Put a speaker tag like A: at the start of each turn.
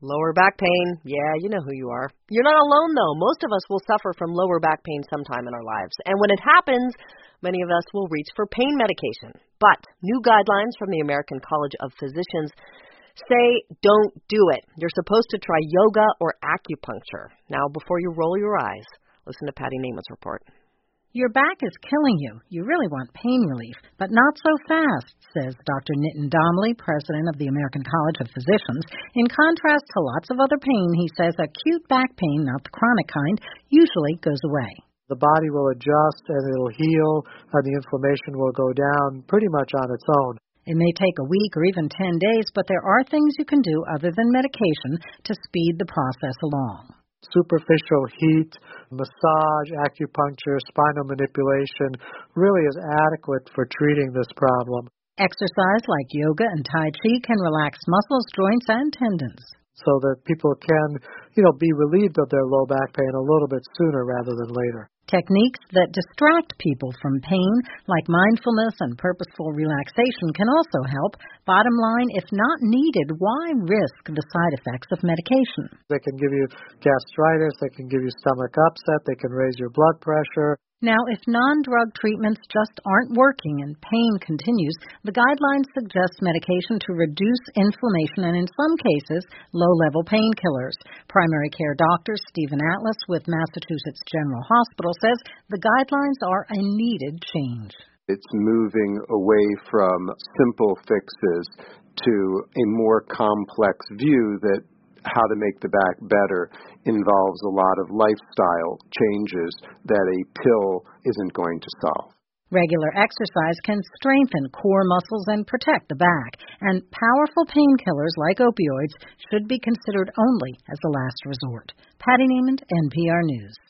A: Lower back pain. Yeah, you know who you are. You're not alone, though. Most of us will suffer from lower back pain sometime in our lives. And when it happens, many of us will reach for pain medication. But new guidelines from the American College of Physicians say don't do it. You're supposed to try yoga or acupuncture. Now, before you roll your eyes, listen to Patty Namath's report.
B: Your back is killing you. You really want pain relief, but not so fast, says Dr. Nitin Damle, president of the American College of Physicians. In contrast to lots of other pain, he says acute back pain, not the chronic kind, usually goes away.
C: The body will adjust and it'll heal, and the inflammation will go down pretty much on its own.
B: It may take a week or even 10 days, but there are things you can do other than medication to speed the process along.
C: Superficial heat, massage, acupuncture, spinal manipulation really is adequate for treating this problem.
B: Exercise like yoga and Tai Chi can relax muscles, joints, and tendons,
C: so that people can, be relieved of their low back pain a little bit sooner rather than later.
B: Techniques that distract people from pain, like mindfulness and purposeful relaxation, can also help. Bottom line, if not needed, why risk the side effects of medication?
C: They can give you gastritis, they can give you stomach upset, they can raise your blood pressure.
B: Now, if non-drug treatments just aren't working and pain continues, the guidelines suggest medication to reduce inflammation and, in some cases, low-level painkillers. Primary care doctor Stephen Atlas with Massachusetts General Hospital says the guidelines are a needed change.
D: It's moving away from simple fixes to a more complex view that how to make the back better involves a lot of lifestyle changes that a pill isn't going to solve.
B: Regular exercise can strengthen core muscles and protect the back, and powerful painkillers like opioids should be considered only as a last resort. Patty Namath, NPR News.